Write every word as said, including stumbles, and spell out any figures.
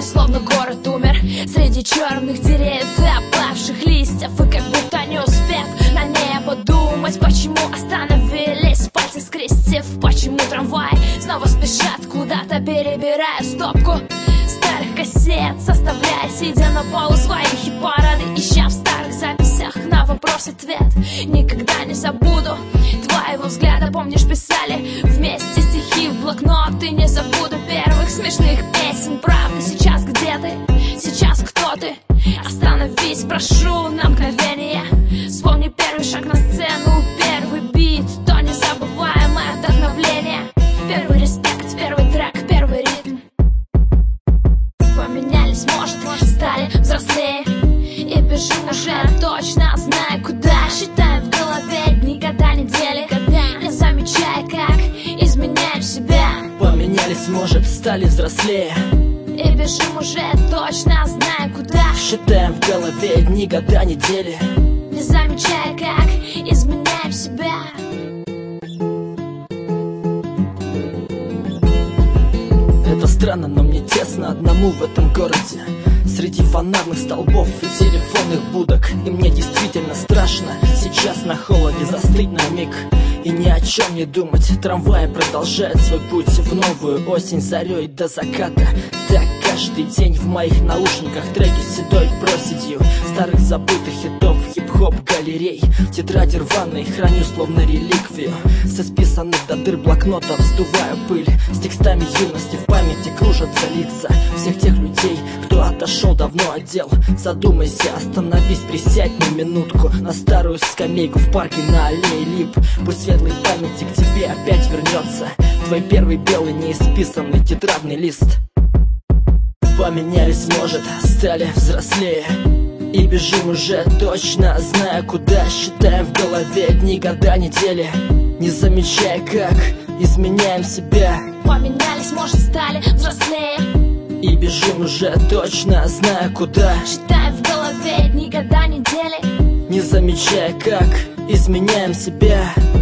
Вспоминаю, словно город умер среди черных деревьев и опавших листьев. И как будто не успев на небо думать, почему остановились, пальцы скрестив, почему трамваи снова спешат куда-то, перебирая стопку старых кассет, составляя, сидя на полу, свои хит-парады, ища в старых записях на вопрос ответ. Никогда не забуду твоего взгляда, помнишь, писали вместе стихи в блокнот. И не забуду первых смешных песен. Правда, сейчас где ты? Сейчас кто ты? Остановись, прошу, на мгновение. Вспомни первый шаг на сцену, первый бит, то незабываемое вдохновление. Первый респект, первый трек, первый ритм. Поменялись, может, стали взрослее и бежим уже точно, зная куда. Считаем в голове дни, года, недели, не замечая, как изменяем себя. Поменялись, может, стали взрослее и бежим уже точно, зная куда. Считаем в голове дни, года, недели, не замечая, как изменяем себя. Это странно, но мне тесно одному в этом городе, среди фонарных столбов и телефонных будок. И мне действительно страшно сейчас на холоде застыть на миг и ни о чем не думать. Трамваи продолжают свой путь в новую осень, зарей до заката. Так каждый день в моих наушниках треки с седой проседью старых забытых хитов, хип-хоп галерей. Тетради рваные храню словно реликвию, с исписанных до дыр блокнотов сдуваю пыль. С текстами юности в памяти кружатся лица всех тех людей, кто отошел давно от дел. Задумайся, остановись, присядь на минутку на старую скамейку в парке на аллее лип. Пусть светлой памяти к тебе опять вернется твой первый белый неисписанный тетрадный лист. Поменялись, может, стали взрослее и бежим уже точно, зная куда. Считаем в голове дни, года, недели, не замечая, как изменяем себя. Поменялись, может, стали взрослее и бежим уже точно, зная куда. Считаем в голове дни, года, недели, не замечая, как изменяем себя.